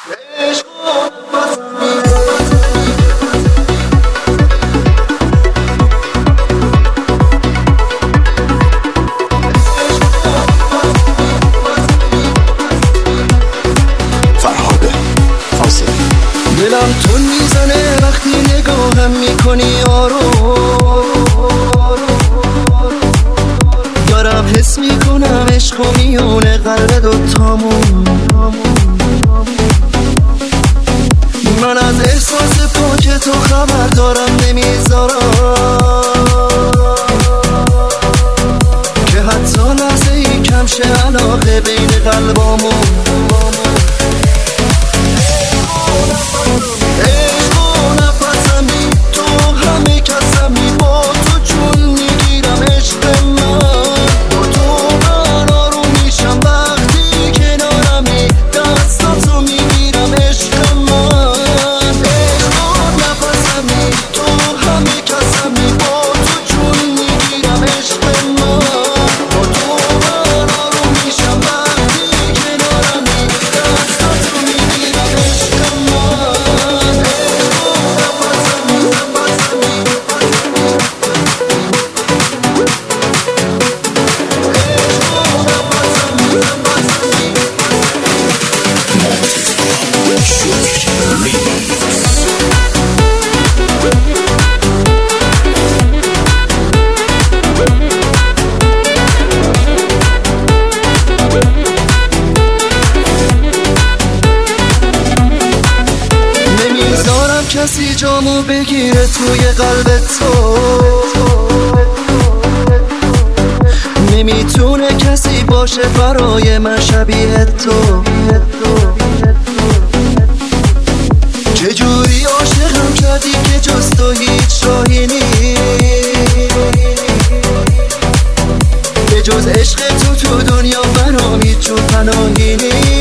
دلم تون میزنه وقتی نگاهم میکنی آروم، دارم حس میکنم عشق و میونه قلب دوتامون. من از احساس پاک تو خبر دارم نمیذارم که حتی لحظه ای کم شه علاقه بین قلبامون. کسی جامو بگیره توی قلب تو، نمیتونه کسی باشه برای من شبیه تو. چجوری عاشقم کردی که جز تو هیچ راهی نیست، به جز عشق تو دنیا برام هیچ جو پناهی نیست.